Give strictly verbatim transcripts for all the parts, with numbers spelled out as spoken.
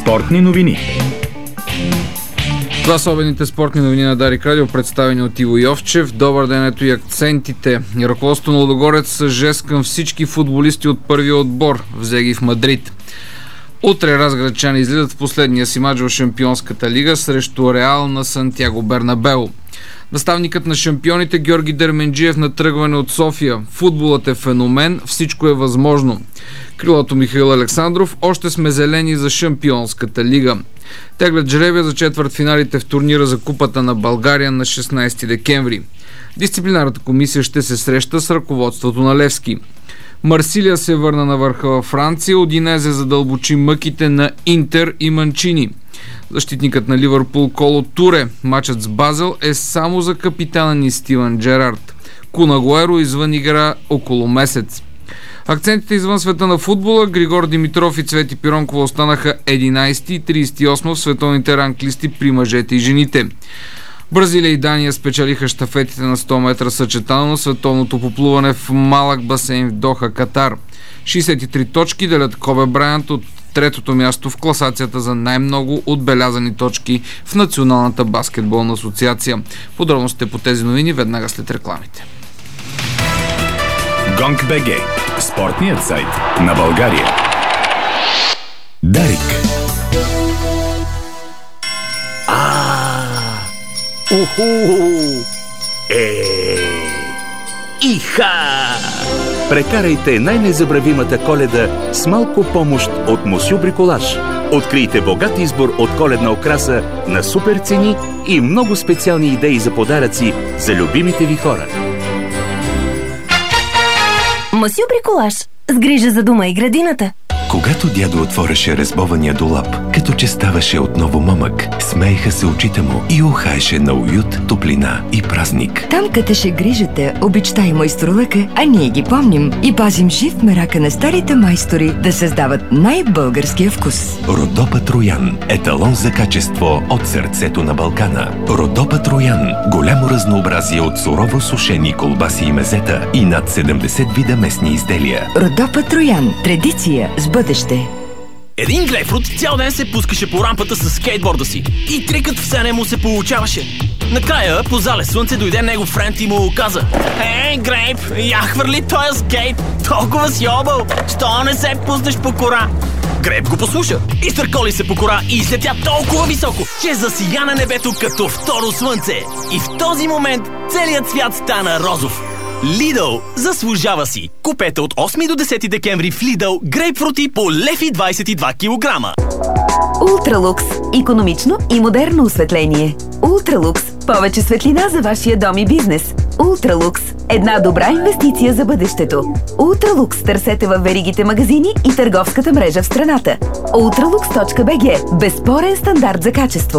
Спортни новини. Това са обедните спортни новини на Дарик Радио, представени от Иво Йовчев. Добър ден, ето и акцентите. Ръководството на Лудогорец са жест към всички футболисти от първия отбор. Взе ги в Мадрид. Утре разградчани излизат в последния си мач в Шампионската лига срещу Реал на Сантяго Бернабеу. Наставникът на шампионите Георги Дерменджиев на тръгване от София. Футболът е феномен, всичко е възможно. Крилото Михаил Александров: още сме зелени за Шампионската лига. Теглят жребия за четвъртфиналите в турнира за Купата на България на шестнайсети декември. Дисциплинарната комисия ще се среща с ръководството на Левски. Марсилия се върна на върха във Франция, Удинезе задълбочи мъките на Интер и Манчини. Защитникът на Ливърпул Коло Туре: матчът с Базел е само за капитана ни Стивън Джерард. Кун Агуеро извън игра около месец. Акцентите извън света на футбола: Григор Димитров и Цвети Пиронкова останаха единайсети и трийсет и осми в световните ранглисти при мъжете и жените. Бразилия и Дания спечелиха щафетите на сто метра съчетано на световното поплуване в малък басейн в Доха, Катар. шейсет и три точки делят Кобе Брайант от третото място в класацията за най-много отбелязани точки в Националната баскетболна асоциация. Подробностите по тези новини веднага след рекламите. Гонг.бг – спортният сайт на България. Дарик. Уху! Е! Иха! Прекарайте най-незабравимата Коледа с малко помощ от Мосю Бриколаж. Открийте богат избор от коледна украса на супер цени и много специални идеи за подаръци за любимите ви хора. Мосю Бриколаж. С грижа за дома и градината. Когато дядо отвореше резбования долап, като че ставаше отново момък, смееха се очите му и ухаеше на уют, топлина и празник. Там кътеше грижата, обичта и майсторлъка, а ние ги помним и пазим жив мерака на старите майстори да създават най-българския вкус. Родопа Троян – еталон за качество от сърцето на Балкана. Родопа Троян – голямо разнообразие от сурово сушени колбаси и мезета и над седемдесет вида местни изделия. Родопа Троян – традиция с бъдеще. Един грейпфрут цял ден се пускаше по рампата с скейтборда си и трикът все не му се получаваше. Накрая, по залез слънце, дойде негов френд и му каза: „Ей, Грейп, я хвърли този скейт, толкова си объл, що не се пуснеш по кора?“ Грейп го послуша, изтърколи се по кора и излетя толкова високо, че засия на небето като второ слънце. И в този момент целият свят стана розов. Lidl заслужава си. Купете от осми до десети декември в Lidl грейпфрути по лев и двайсет и два килограма. Ултралукс. Икономично и модерно осветление. Ултралукс. Повече светлина за вашия дом и бизнес. Ултралукс. Една добра инвестиция за бъдещето. Ултралукс търсете във веригите магазини и търговската мрежа в страната. ултралукс точка би джи. Безспорен стандарт за качество.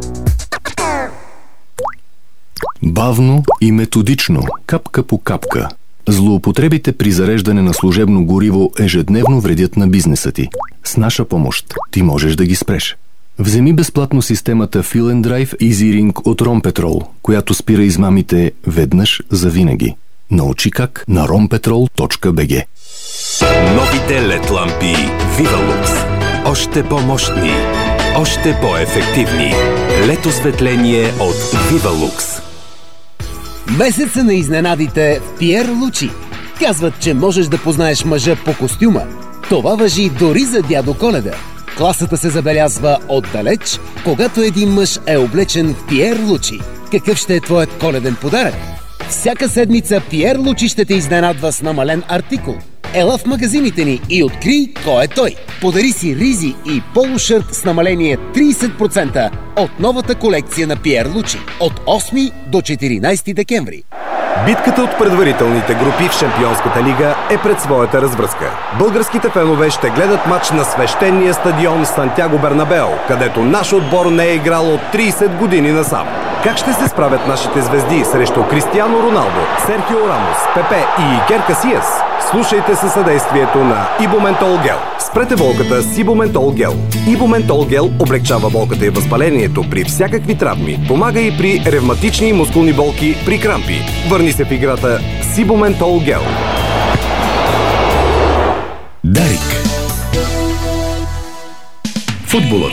Бавно и методично, капка по капка. Злоупотребите при зареждане на служебно гориво ежедневно вредят на бизнеса ти. С наша помощ ти можеш да ги спреш. Вземи безплатно системата Fill and Drive Easy Ring от Ромпетрол, която спира измамите веднъж за винаги. Научи как на ромпетрол точка би джи. Новите лед лампи Vivalux. Още по-мощни, още по-ефективни. Лед осветление от Vivalux. Месеца на изненадите в Пиер Лучи. Казват, че можеш да познаеш мъжа по костюма. Това важи дори за дядо Коледа. Класата се забелязва отдалеч, когато един мъж е облечен в Пиер Лучи. Какъв ще е твоят коледен подарък? Всяка седмица Пиер Лучи ще те изненадва с намален артикул. Ела в магазините ни и открий кой е той. Подари си ризи и полушърт с намаление трийсет процента от новата колекция на Пиер Лучи от осми до четиринайсети декември. Битката от предварителните групи в Шампионската лига е пред своята развръзка. Българските фенове ще гледат матч на свещения стадион Сантяго Бернабеу, където наш отбор не е играл от трийсет години насам. Как ще се справят нашите звезди срещу Кристиано Роналдо, Серхио Рамос, Пепе и Икер Касиас? Слушайте със съдействието на Ибументол Гел. Спрете болката с Ибументол Гел. Ибументол Гел облегчава болката и възпалението при всякакви травми. Помага и при ревматични и мускулни болки при крампи. Върни се в играта с Ибументол Гел. Дарик. Футболът.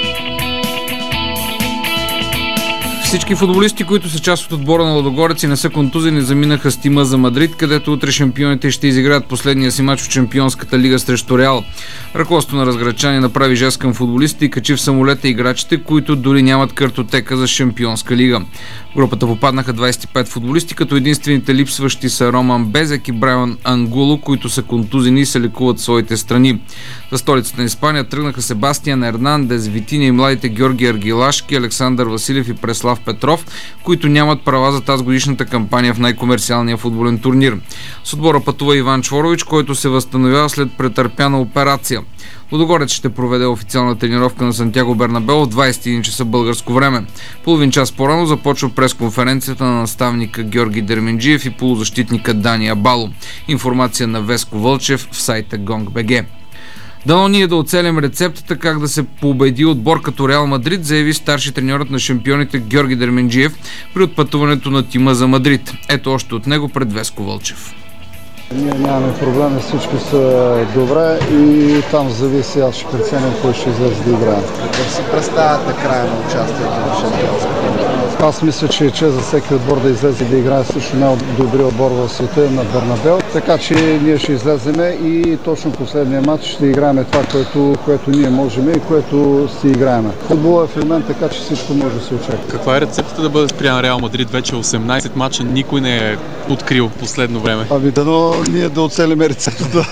Всички футболисти, които са част от отбора на Лудогорец и не са контузени, заминаха с тима за Мадрид, където утре шампионите ще изиграят последния си мач в Чемпионската лига срещу Реал. Ръководството на разграчани направи жест към футболистите и качи в самолета играчите, които дори нямат картотека за Шампионска лига. В групата попаднаха двадесет и пет футболисти, като единствените липсващи са Роман Безек и Брайан Ангуло, които са контузени и се лекуват в своите страни. За столицата на Испания тръгнаха Себастиан Ернандес, Витиня и младите Георги Аргилашки, Александър Василев и Преслав Петров, които нямат права за тази годишната кампания в най-комерциалния футболен турнир. С отбора пътува Иван Чворович, който се възстановява след претърпяна операция. Лудогорец ще проведе официална тренировка на Сантяго Бернабео в двадесет и един часа българско време. Половин час по-рано започва пресконференцията на наставника Георги Дерменджиев и полузащитника Дани Абало. Информация на Веско Вълчев в сайта гонг точка бг. Дано ние да оцелим рецептата как да се победи отбор като Реал Мадрид, заяви старши треньорът на шампионите Георги Дерменджиев при отпътуването на тима за Мадрид. Ето още от него пред Веско Вълчев. Ние нямаме проблеми, всички са добре и там зависи, аз ще преценям кой ще излезе да играе. Как си представяте края на участието в шампионската лига? Аз мисля, че е чест за всеки отбор да излезе да играе също най-добрият отбор в света на Бернабео. Така че ние ще излеземе и точно последния матч ще играем това, което, което ние можем и което си играем. Футболът е в момент, така че всичко може да се очаква. Каква е рецептата да бъде спрян Реал Мадрид? Вече осемнадесет мача никой не е открил в последно време. Ами дано ние да оцелим рецептата.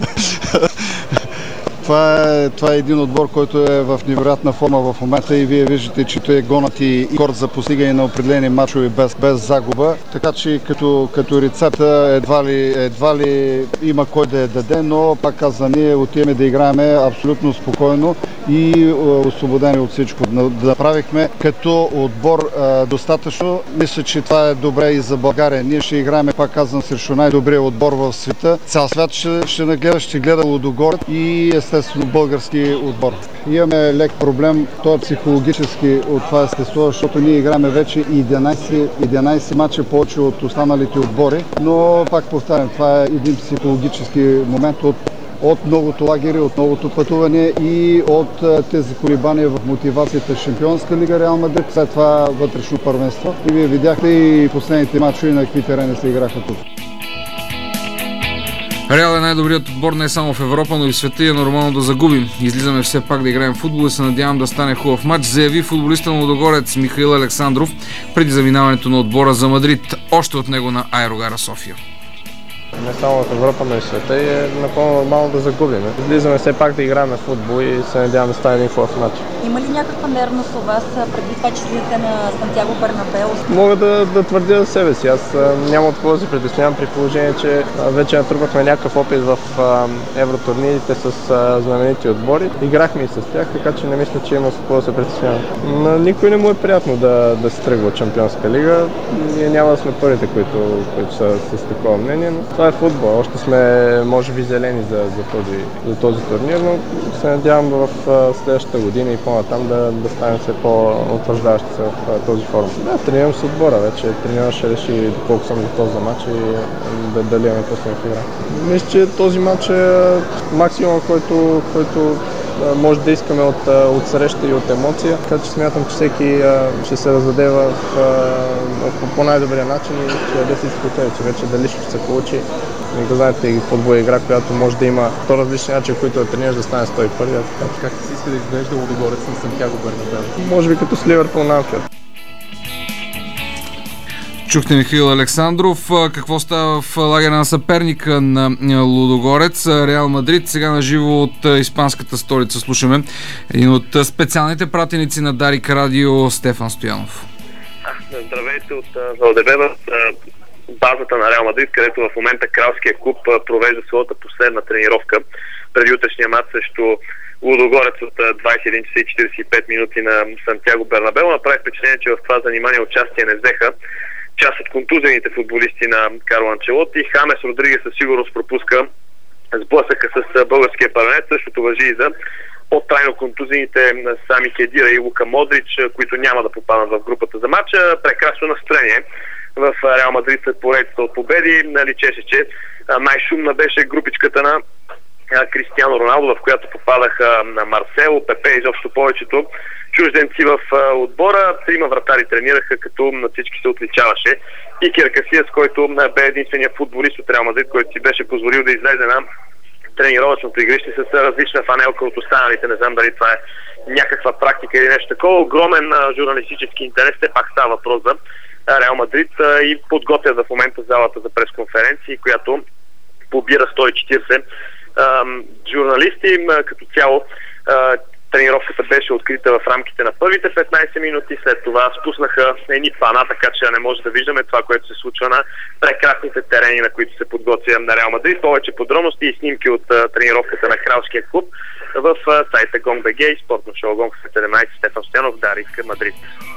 Това е, това е един отбор, който е в невероятна форма в момента и вие виждате, че той е гонът и корд за постигане на определени мачове без, без загуба. Така че като, като рецепта едва ли, едва ли има кой да я даде, но пак казвам, ние отиваме да играем абсолютно спокойно и освободени от всичко. Да направихме като отбор а, достатъчно. Мисля, че това е добре и за България. Ние ще играем, пак казвам, срещу най-добрия отбор в света. Цял свят ще, ще нагледа, ще гледа Лудогорец и естествено български отбор. Имаме лек проблем, той е психологически от това естество, защото ние играме вече единадесет мача повече от останалите отбори, но пак повтарям, това е един психологически момент от от многото лагери, от многото пътуване и от тези колебания в мотивацията Шампионска лига Реал Мадрид, след това вътрешно първенство. И вие видяхте и последните мачове на какви терени се играха тук. Реал е най-добрият отбор не само в Европа, но и в света и е нормално да загубим. Излизаме все пак да играем в футбол и се надявам да стане хубав матч, заяви футболиста на Лудогорец Михаил Александров преди заминаването на отбора за Мадрид. Още от него на Аерогара София. Не само в Европа, но и в света и е напълно нормално да загубим. Излизаме все пак да играем на футбол и се надявам да стане един хубав матч. Има ли някаква нервност у вас преди това, че слизате на Сантяго Бернабео? Мога да, да твърдя за себе си. Аз а, няма от какво да се притеснявам при положение, че а, вече натрупахме някакъв опит в а, евротурнирите с а, знаменити отбори. Играхме и с тях, така че не мисля, че има с какво да се притеснявам. На никой не му е приятно да, да се тръгва от Шампионска лига. Ние няма да сме първите, които, които са с такова мнение, но това е футбол. Още сме, може би, зелени за, за, този, за този турнир, но се надявам в следващата година и по-натам да, да станем все по-утвърждаващи се в този форум. Да, тренирам с отбора вече. Тренирам ще реши доколко съм готов за матч и да, дали имаме пуснем в игра. Мисля, че този матч е максимум, който, който може да искаме от, от среща и от емоция. Така че смятам, че всеки ще се раздаде в, в, по най-добрия начин и ще даде си спокойно, че вече дали ще се получи. И да знаете, и футбол е игра, която може да има сто различни начини, които да тренираш да стане сто и първи. Как ти си иска да изглежда Лудогорец на Сантяго Бернабео? Може би като с Ливърпул на Анфилд. Чухте Михаил Александров. Какво става в лагера на съперника на Лудогорец, Реал Мадрид? Сега на живо от испанската столица слушаме един от специалните пратеници на Дарик Радио, Стефан Стоянов. Здравейте от Валдебеба, базата на Реал Мадрид, където в момента Кралския клуб провежда своята последна тренировка преди утрешния матч срещу Лудогорец от двадесет и един часа и четиридесет и пет минути на Сантяго Бернабео. Направи впечатление, че в това занимание участие не взеха част от контузените футболисти на Карло Анчелоти. Хамес Родригес със сигурност пропуска сблъсъка с българския парламент. Същото важи и за по-трайно контузените Сами Хедира и Лука Модрич, които няма да попаднат в групата за матча. Прекрасно настроение в Реал Мадрид след поредицата от победи. Личеше, че най-шумна беше групичката на Кристиано Роналдо, в която попадаха на Марсело, Пепе и изобщо повечето чужденци в отбора. Трима вратари тренираха, като на всички се отличаваше Икер Касиас, който бе единствения футболист от Реал Мадрид, който си беше позволил да излезе на тренировъчното игрище с различна фанелка от останалите. Не знам дали това е някаква практика или нещо такова. Огромен журналистически интерес, все пак става въпрос за Реал Мадрид и подготвят в момента залата за пресконференции, която побира сто и четиридесет журналисти. Като цяло тренировката беше открита в рамките на първите петнайсет минути, след това спуснаха едни пана, така че не може да виждаме това, което се случва на прекрасните терени, на които се подготвя на Реал Мадрид. Повече подробности и снимки от тренировката на Кралския клуб в сайта GONG.bg и спортно шоу GONG седемнайсет. Стефан Стоянов, Дарик, Мадрид.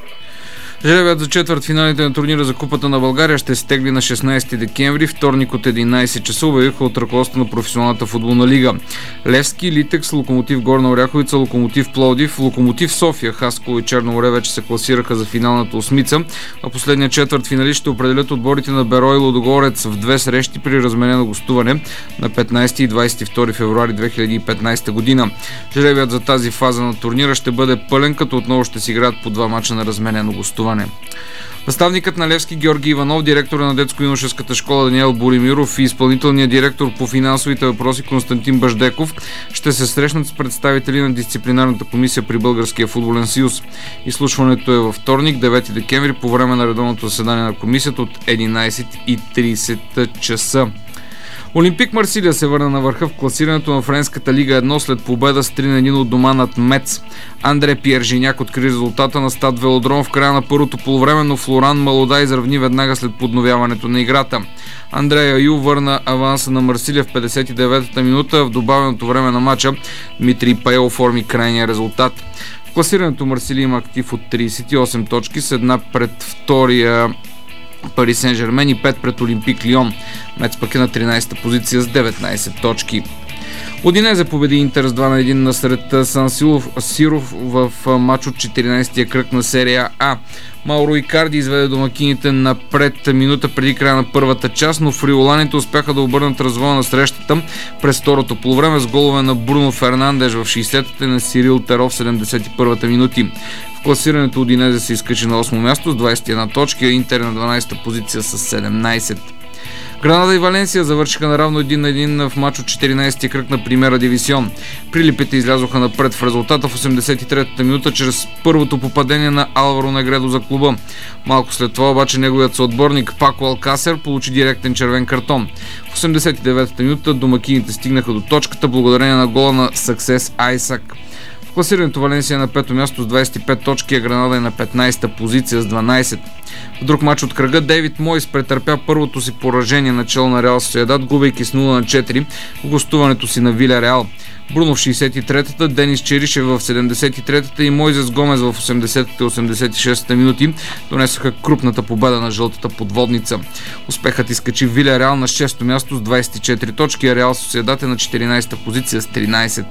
Жребият за четвърт финалите на турнира за Купата на България ще се тегли на шестнайсети декември, вторник от единайсет часа, обявиха от ръководството на професионалната футболна лига. Левски, Литекс, Локомотив Горна Оряховица, Локомотив Пловдив, Локомотив София, Хасково и Черно море вече се класираха за финалната осмица, а последният четвърт финалист ще определят отборите на Берой и Лудогорец в две срещи при разменено гостуване на петнайсети и двайсет и втори февруари две хиляди и петнайсета година. Жребият за тази фаза на турнира ще бъде пълен, като отново ще си играят по два мача на разменено гостуване. Наставникът на Левски Георги Иванов, директора на детско-юношеската школа Даниел Боримиров и изпълнителният директор по финансовите въпроси Константин Баждеков ще се срещнат с представители на дисциплинарната комисия при Българския футболен съюз. Изслушването е във вторник, девети декември, по време на редовното заседание на комисията от единайсет и трийсет часа. Олимпик Марсилия се върна на върха в класирането на Френската лига едно след победа с три на един от дома над Мец. Андре Пиер Жиняк откри резултата на Стад Велодром в края на първото полувреме, но Флоран Малода изравни веднага след подновяването на играта. Андрея Ю върна аванса на Марсилия в петдесет и деветата минута. В добавеното време на матча Дмитрий Паел оформи крайния резултат. В класирането Марсилия има актив от трийсет и осем точки с една пред втория Пари Сен-Жермен и пет пред Олимпик Лион. Мец пък е на тринайсета позиция с деветнайсет точки. Удинезе победи Интер с два на един насред Сан Сиров в матч от четиринайсетия кръг на серия А. Мауро Икарди изведе домакините напред минута преди края на първата част, но фриоланите успяха да обърнат развоя на срещата през второто полувреме с голове на Бруно Фернандеш в шейсетата и на Сирил Теро в седемдесет и първата минути. В класирането Удинезе се изкачи на осмо място с двайсет и една точки, а Интер на дванайсета позиция с седемнайсет. Гранада и Валенсия завършиха наравно един на един в матч от четиринайсетия кръг на Примера Дивисион. Прилипите излязоха напред в резултата в осемдесет и третата минута чрез първото попадение на Алваро Негредо за клуба. Малко след това обаче неговият съотборник Пако Алкасер получи директен червен картон. В осемдесет и деветата минута домакините стигнаха до точката благодарение на гола на Съксес Айсак. В класирането Валенсия на пето място с двайсет и пет точки, а Гранада е на петнайсета позиция с дванайсет. В друг матч от кръга Дейвид Мойс претърпя първото си поражение начало на Реал Сосиедад, губейки с нула на четири в гостуването си на Виля Реал. Бруно в шейсет и третата, Денис Черишев в седемдесет и третата и Мойзес Гомес в осемдесетата и осемдесет и шестата минути донесоха крупната победа на жълтата подводница. Успехът изкачи Виля Реал на шесто място с двайсет и четири точки, а Реал Сосиедад е на четиринайсета позиция с тринайсет.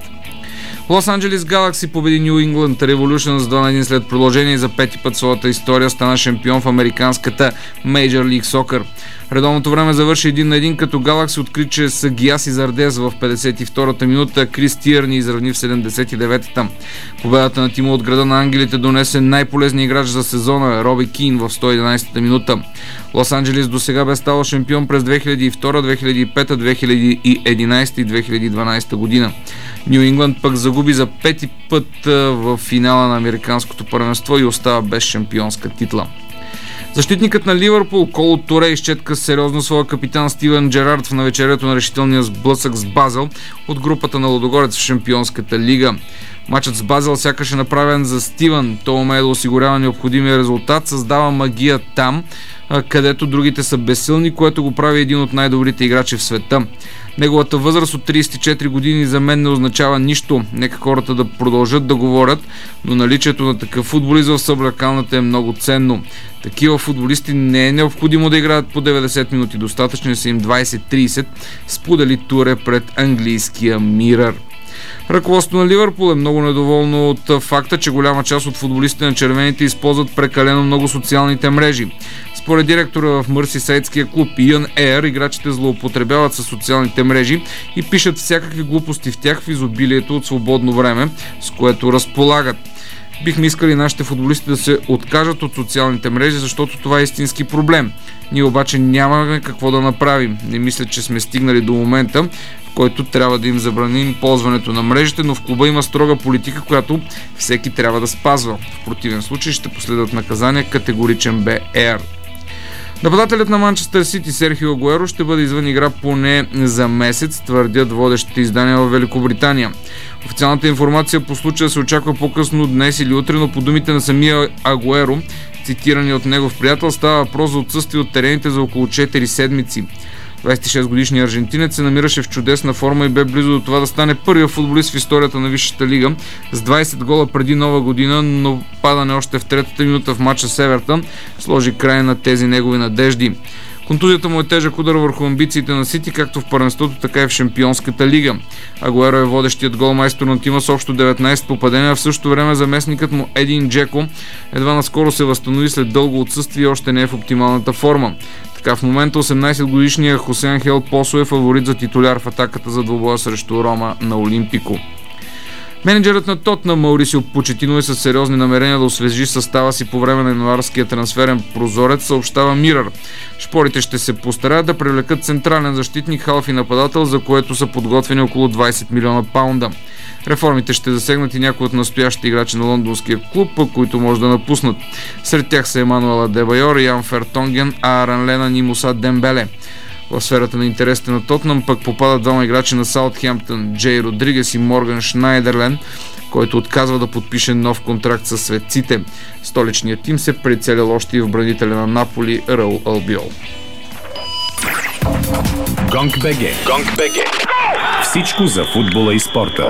Лос Анджелес Галакси победи Ню Ингланд Революшън с два на един след продължение и за пети път в своята история стана шампион в американската Major League Soccer. Редовното време завърши един на един, като Галакси откри, че са Гиаси Зардес в петдесет и втората минута, Крис Тиърни изравни в седемдесет и деветата. Победата на тима от града на ангелите донесе най-полезният играч за сезона Роби Кин в сто и единайсета минута. Лос Анджелес досега бе ставал шампион през две хиляди и втора, две хиляди и пета, две хиляди и единайсета и две хиляди и дванайсета година. Ню Ингланд пък загуби за пети път в финала на американското първенство и остава без шампионска титла. Защитникът на Ливърпул Коло Туре изчетка сериозно своя капитан Стивен Джерард в навечерието на решителния сблъсък с Базел от групата на Лудогорец в Шампионската лига. Матчът с Базел сякаш е направен за Стивен. Той умее да осигурява необходимия резултат, създава магия там, където другите са безсилни, което го прави един от най-добрите играчи в света. Неговата възраст от трийсет и четири години за мен не означава нищо. Нека хората да продължат да говорят, но наличието на такъв футболист в съблекалната е много ценно. Такива футболисти не е необходимо да играят по деветдесет минути, достатъчно са им двайсет-трийсет, сподели Туре пред английския Mirror. Ръководството на Ливърпул е много недоволно от факта, че голяма част от футболистите на червените използват прекалено много социалните мрежи. Според директора в Мърсисайдския клуб Иан Ейър, играчите злоупотребяват със социалните мрежи и пишат всякакви глупости в тях в изобилието от свободно време, с което разполагат. Бихме искали нашите футболисти да се откажат от социалните мрежи, защото това е истински проблем. Ние обаче нямаме какво да направим. Не мисля, че сме стигнали до момента, в който трябва да им забраним ползването на мрежите, но в клуба има строга политика, която всеки трябва да спазва. В противен случай ще последват наказания, категоричен бе Ейър. Нападателят на Манчестър Сити Серхио Агуеро ще бъде извън игра поне за месец, твърдят водещите издания в Великобритания. Официалната информация по случая се очаква по-късно днес или утре, но по думите на самия Агуеро, цитирани от негов приятел, става въпрос за отсъствие от терените за около четири седмици. двадесет и шест годишният аржентинец се намираше в чудесна форма и бе близо до това да стане първият футболист в историята на Висшата лига с двадесет гола преди нова година, но падане още в третата минута в матча с Евертън сложи край на тези негови надежди. Контузията му е тежък удар върху амбициите на Сити, както в първенството, така и в Шампионската лига. Агуеро е водещият голмайстор на тима с общо деветнадесет попадения, в същото време заместникът му Един Джеко едва наскоро се възстанови след дълго отсъствие и още не е в оптималната форма. Така в момента осемнадесет годишният Хосе Анхел Посо е фаворит за титуляр в атаката за двубоя срещу Рома на Олимпико. Менеджерът на Тотнъм Маурисио Почетино е със сериозни намерения да освежи състава си по време на януарския трансферен прозорец, съобщава Мирър. Шпорите ще се постараят да привлекат централен защитник, халф и нападател, за което са подготвени около двадесет милиона паунда. Реформите ще засегнат и някои от настоящите играчи на лондонския клуб, които може да напуснат. Сред тях са Емануел Адебайор, Ян Фертонген, Аарон Ленан и Муса Дембеле. В сферата на интересите на Тотнъм пък попадат двама играчи на Саутхемптън, Джей Родригес и Морган Шнайдерлен, който отказва да подпише нов контракт със светците. Столичният тим се прицелил още и в бранителя на Наполи Раул Албиол. ГОНГ.БГ. ГОНГ.БГ. Всичко за футбола и спорта.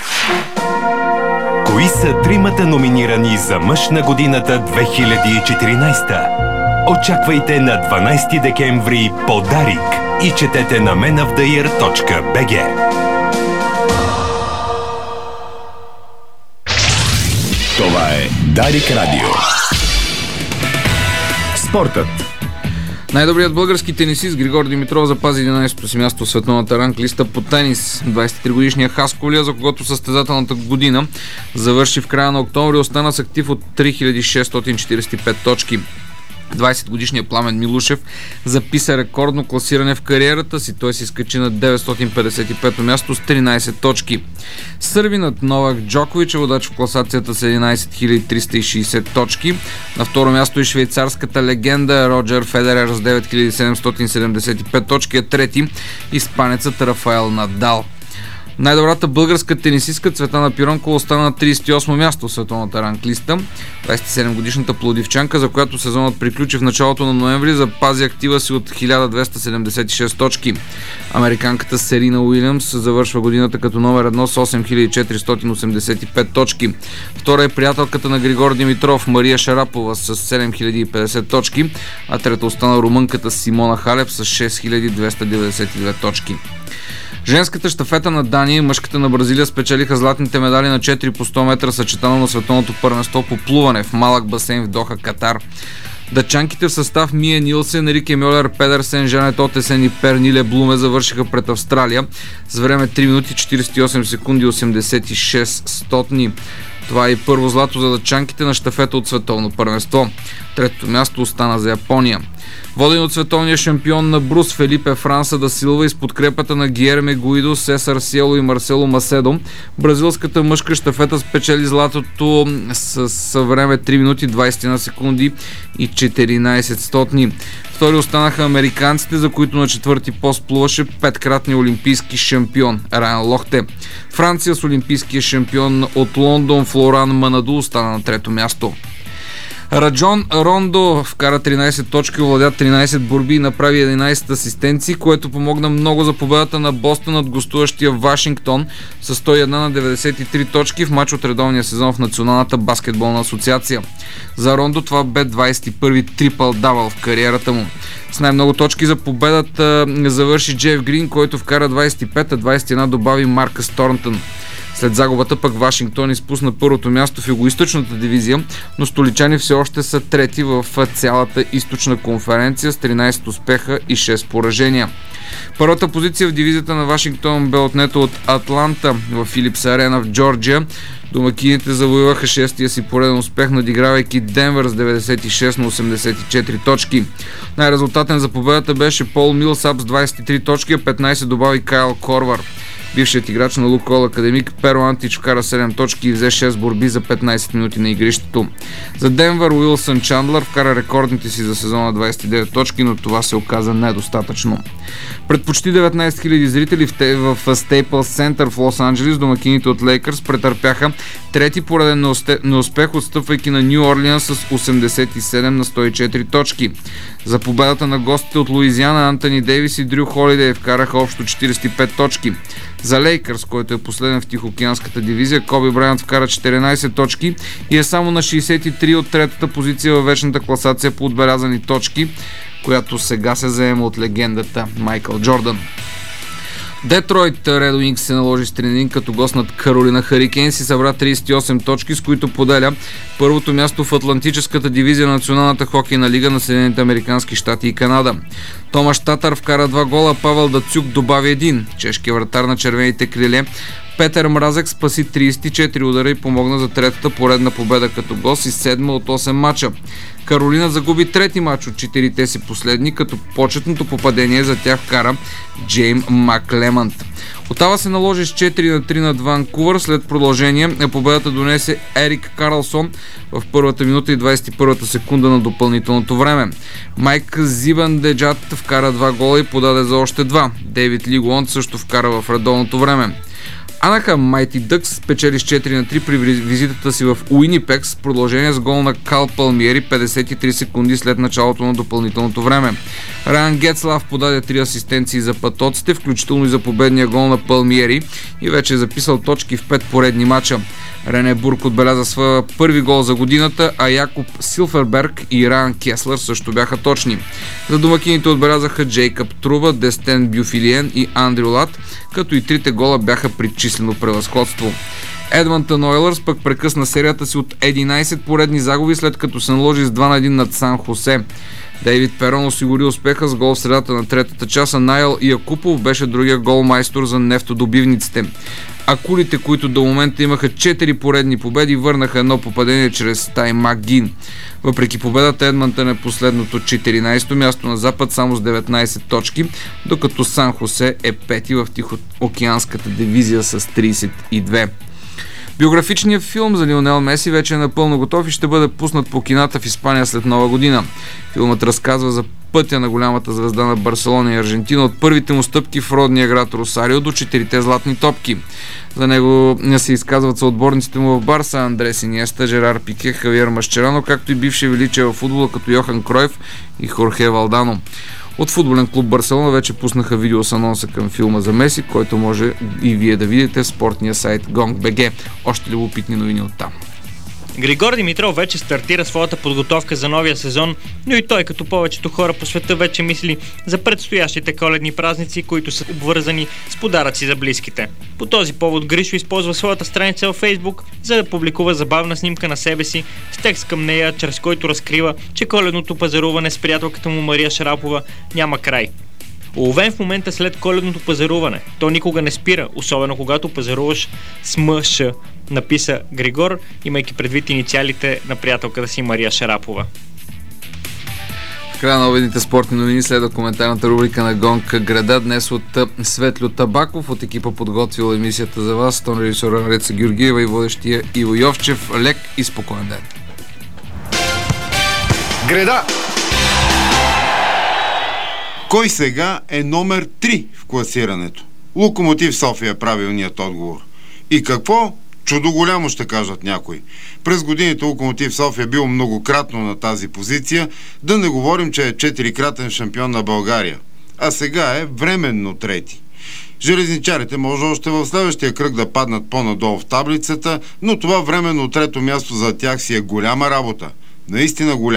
Кои са тримата номинирани за мъж на годината две хиляди и четиринадесета? Очаквайте на дванадесети декември подарик и четете на мен оф да иър точка би джи. Това е Дарик Радио. Спортът. Най-добрият български тенисист Григор Димитров запази единадесето си място в световната ранглиста по тенис. двадесет и три годишният Хасковлия, за когото състезателната година завърши в края на октомври, остана с актив от три хиляди шестстотин четиридесет и пет точки. двадесет годишният Пламен Милушев записа рекордно класиране в кариерата си. Той се скачи на деветстотин петдесет и пето място с тринадесет точки. Сърбинът Новак Джокович е водач в класацията с единадесет хиляди триста и шейсет точки. На второ място и швейцарската легенда Роджер Федерер с девет хиляди седемстотин седемдесет и пет точки, а трети испанецът Рафаел Надал. Най-добрата българска тенисистка Цветана Пиронкова остана на тридесет и осмо място в световната ранглиста. двадесет и седем годишната пловдивчанка, за която сезонът приключи в началото на ноември, запази актива си от хиляда двеста седемдесет и шест точки. Американката Серина Уилямс завършва годината като номер едно с осем хиляди четиристотин осемдесет и пет точки. Втора е приятелката на Григор Димитров Мария Шарапова с седем хиляди и петдесет точки, а трета остана румънката Симона Халеп с шест хиляди двеста деветдесет и две точки. Женската щафета на Дания и мъжката на Бразилия спечелиха златните медали на четири по сто метра съчетано на световното първенство по плуване в малък басейн в Доха, Катар. Датчанките в състав Мия Нилсен, Рике Мьолер, Педерсен, Жанет Отесен и Перниле Блуме завършиха пред Австралия с време три минути четиридесет и осем секунди осемдесет и шест стотни. Това е и първо злато за датчанките на щафета от световно първенство. Третото място остана за Япония. Воден от световния шампион на Брус Фелипе Франса да Силва и с подкрепата на Гиерме Гуидо, Сесар Сиело и Марсело Маседо, бразилската мъжка щафета спечели златото с, с време три минути двадесет и една секунди и четиринадесет стотни. Втори останаха американците, за които на четвърти пост плуваше петкратния олимпийски шампион Райан Лохте. Франция с олимпийския шампион от Лондон Флоран Манаду остана на трето място. Раджон Рондо вкара тринадесет точки, овладя тринадесет борби и направи единадесет асистенции, което помогна много за победата на Бостън над гостуващия Вашингтон с сто и една на деветдесет и три точки в мач от редовния сезон в Националната баскетболна асоциация. За Рондо това бе двадесет и първи трипъл дабъл в кариерата му. С най-много точки за победата завърши Джеф Грин, който вкара двадесет и пет, а двадесет и една добави Маркъс Торнтън. След загубата пък Вашингтон изпусна първото място в югоизточната дивизия, но столичани все още са трети в цялата източна конференция с тринайсет успеха и шест поражения. Първата позиция в дивизията на Вашингтон бе отнета от Атланта в Филипс Арена в Джорджия. Домакините завоюваха шестия си пореден успех, надигравайки Денвър с деветдесет и шест на осемдесет и четири точки. Най-резултатен за победата беше Пол Милсап с двайсет и три точки, а петнайсет добави Кайл Корвар. Бившият играч на Лукойл Академик Перо Антич вкара седем точки и взе шест борби за петнайсет минути на игрището. За Денвър Уилсън Чандлър вкара рекордните си за сезона двайсет и девет точки, но това се оказа недостатъчно. Пред почти деветнайсет хиляди зрители в Стейпълс Център в Лос-Анджелис домакините от Лейкърс претърпяха трети пореден неуспех, отстъпвайки на Ню Орлианс с осемдесет и седем на сто и четири точки. За победата на гостите от Луизиана Антони Дейвис и Дрю Холидей вкараха общо четирийсет и пет точки. За Лейкърс, който е последен в Тихоокеанската дивизия, Коби Брайант вкара четиринайсет точки и е само на шейсет и три от третата позиция във вечната класация по отбелязани точки, която сега се заема от легендата Майкъл Джордан. Детройт Ред Уинкс се наложи с три на един като гост над Каролина Хурикейнс и събра трийсет и осем точки, с които поделя първото място в Атлантическата дивизия на Националната хокейна лига на Съединените американски щати и Канада. Томаш Татар вкара два гола, Павел Дацюк добави един. Чешкият вратар на червените криле Петър Мразек спаси трийсет и четири удара и помогна за третата поредна победа като гост и седма от осем мача. Каролина загуби трети мач от четирите си последни, като почетното попадение за тях вкара Джейм Маклемант. Отава се наложи с четири на три над Ванкувър. След продължение победата донесе Ерик Карлсон в първата минута и двайсет и първата секунда на допълнителното време. Майк Зибандеджат вкара два гола и подаде за още два. Дейвид Лигуонт също вкара в редовното време. Анахам Майти Дъкс спечели с четири на три при визитата си в Уинипек с продължение с гол на Кал Палмиери петдесет и три секунди след началото на допълнителното време. Райан Гецлав подаде три асистенции за патоците, включително и за победния гол на Палмиери и вече е записал точки в пет поредни мача. Рене Бург отбеляза своя първи гол за годината, а Якоб Силферберг и Райан Кеслер също бяха точни. За домакините отбелязаха Джейкъб Труба, Дестен Бюфилиен и Андрю Лат, като и трите гола бяха при числено превъзходство. Едмънтън Ойлърс пък прекъсна серията си от единайсет поредни загуби, след като се наложи с два на един над Сан Хосе. Дейвид Перон осигури успеха с гол в средата на третата част, а Найл Якупов беше другия голмайстор за нефтодобивниците. А кулите, които до момента имаха четири поредни победи, върнаха едно попадение чрез Тай Макгин. Въпреки победата, Едмънтън е последното четиринайсето място на запад само с деветнайсет точки, докато Сан Хосе е пети в Тихоокеанската дивизия с трийсет и две. Биографичният филм за Лионел Меси вече е напълно готов и ще бъде пуснат по кината в Испания след Нова година. Филмът разказва за пътя на голямата звезда на Барселона и Аржентина от първите му стъпки в родния град Росарио до четирите златни топки. За него се изказват съотборниците му в Барса Андрес Иниеста, Жерар Пике, Хавиер Масчерано, както и бивши величия в футбола като Йохан Кройф и Хорхе Валдано. От футболен клуб Барселона вече пуснаха видео с анонса към филма за Меси, който може и вие да видите в спортния сайт гонг точка би джи. Още любопитни новини оттам. Григор Димитров вече стартира своята подготовка за новия сезон, но и той, като повечето хора по света, вече мисли за предстоящите коледни празници, които са обвързани с подаръци за близките. По този повод Гришо използва своята страница във Фейсбук, за да публикува забавна снимка на себе си с текст към нея, чрез който разкрива, че коледното пазаруване с приятелката му Мария Шарапова няма край. Уловен в момента след коледното пазаруване. То никога не спира, особено когато пазаруваш с МШ, написа Григор, имайки предвид инициалите на приятелката си Мария Шарапова. В края на обедните спортни новини следва коментарната рубрика на Гонг града, днес от Светлю Табаков. От екипа подготвил емисията за вас, тон режисора Реца Георгиева и водещия Иво Йовчев. Лек и спокоен ден. Града! Кой сега е номер три в класирането? Локомотив София е правилният отговор. И какво? Чудо голямо, ще кажат някои. През годините Локомотив София бил многократно на тази позиция, да не говорим, че е четирикратен шампион на България. А сега е временно трети. Железничарите може още в следващия кръг да паднат по-надолу в таблицата, но това временно трето място за тях си е голяма работа. Наистина голяма.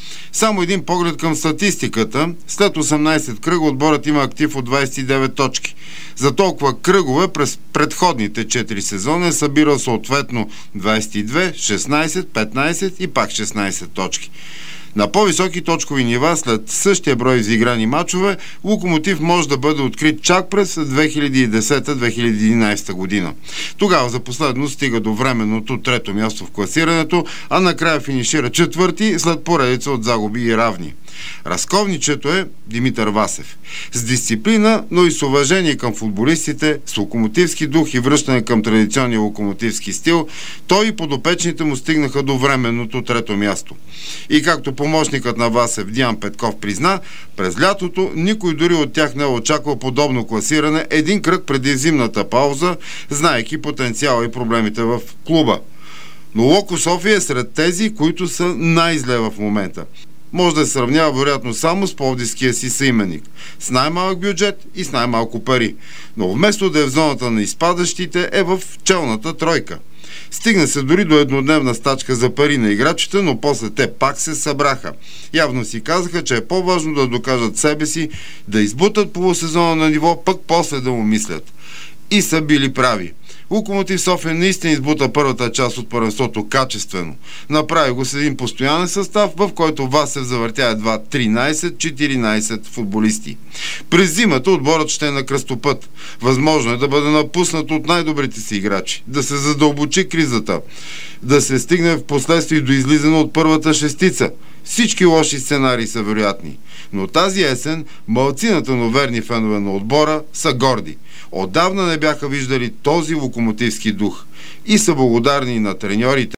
Само един поглед към статистиката. След осемнайсет кръга отборът има актив от двайсет и девет точки. За толкова кръгове през предходните четири сезона е събирал съответно двайсет и две, шестнайсет, петнайсет и пак шестнайсет точки. На по-високи точкови нива, след същия брой изиграни мачове, Локомотив може да бъде открит чак през две хиляди и десета - две хиляди и единайсета година. Тогава за последно стига до временното трето място в класирането, а накрая финишира четвърти след поредица от загуби и равни. Разковничето е Димитър Васев. С дисциплина, но и с уважение към футболистите, с локомотивски дух и връщане към традиционния локомотивски стил, той и подопечните му стигнаха до временното трето място. И както помощникът на Васев Диан Петков призна, през лятото никой дори от тях не е очаквал подобно класиране един кръг преди зимната пауза, знаейки потенциала и проблемите в клуба. Но Локо София е сред тези, които са най-зле в момента. Може да се сравнява вероятно само с пловдивския си съименник, с най-малък бюджет и с най-малко пари. Но вместо да е в зоната на изпадащите, е в челната тройка. Стигна се дори до еднодневна стачка за пари на играчите, но после те пак се събраха. Явно си казаха, че е по-важно да докажат себе си, да избутат полусезона на ниво, пък после да му мислят. И са били прави. Локомотив София наистина избута първата част от първенството качествено. Направи го с един постоянен състав, в който Васев завъртя едва тринайсет-четиринайсет футболисти. През зимата отборът ще е на кръстопът. Възможно е да бъде напуснат от най-добрите си играчи, да се задълбочи кризата, да се стигне в последствие до излизане от първата шестица. Всички лоши сценарии са вероятни. Но тази есен малцината, но верни фенове на отбора са горди. Отдавна не бяха виждали този локомотивски дух и са благодарни на треньорите,